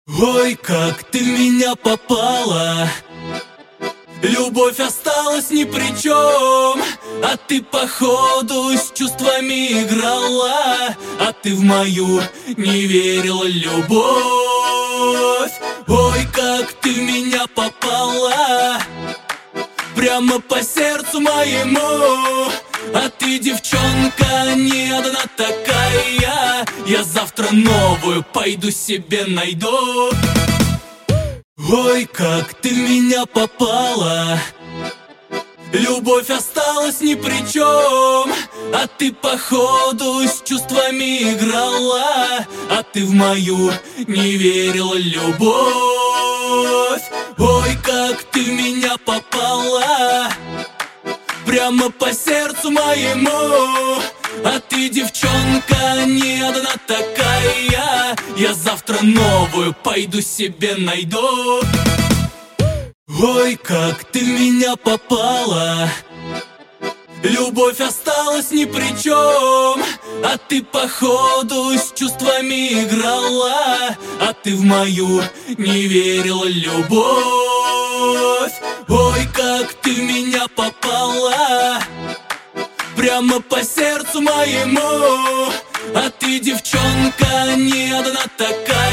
Ой, как ты в меня попала, любовь осталась ни при чем. А ты походу с чувствами играла, а ты в мою не верила любовь. Ой, как ты в меня попала, прямо по сердцу моему. А ты, девчонка, не одна такая, я завтра новую пойду себе найду. Ой, как ты в меня попала, любовь осталась ни при чем. А ты походу с чувствами играла, а ты в мою не верила любовь. Ой, как ты в меня попала, прямо по сердцу моему. А ты, девчонка, не одна такая, я завтра новую пойду себе найду. Ой, как ты в меня попала, любовь осталась ни при чем. А ты походу с чувствами играла, а ты в мою не верила любовь. Ой, как ты в меня попала, прямо по сердцу моему. А ты, девчонка, не одна такая.